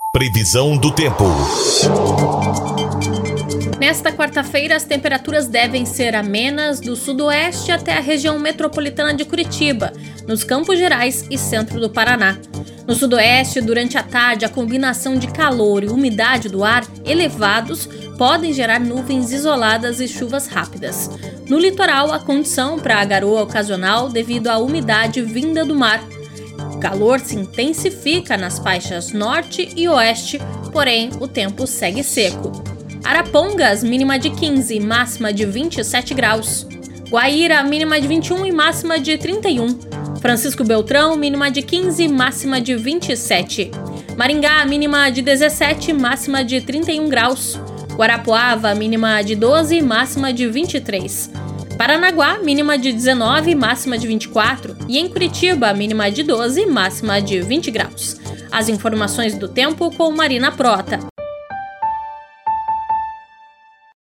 Previsão do tempo. Nesta quarta-feira, as temperaturas devem ser amenas do sudoeste até a região metropolitana de Curitiba, nos Campos Gerais e centro do Paraná. No sudoeste, durante a tarde, a combinação de calor e umidade do ar elevados podem gerar nuvens isoladas e chuvas rápidas. No litoral, a condição para a garoa ocasional devido à umidade vinda do mar. O calor se intensifica nas faixas norte e oeste, porém o tempo segue seco. Arapongas, mínima de 15, máxima de 27 graus. Guaíra, mínima de 21 e máxima de 31. Francisco Beltrão, mínima de 15, máxima de 27. Maringá, mínima de 17, máxima de 31 graus. Guarapuava, mínima de 12, máxima de 23. Paranaguá, mínima de 19, máxima de 24. E em Curitiba, mínima de 12, máxima de 20 graus. As informações do tempo com Marina Prota.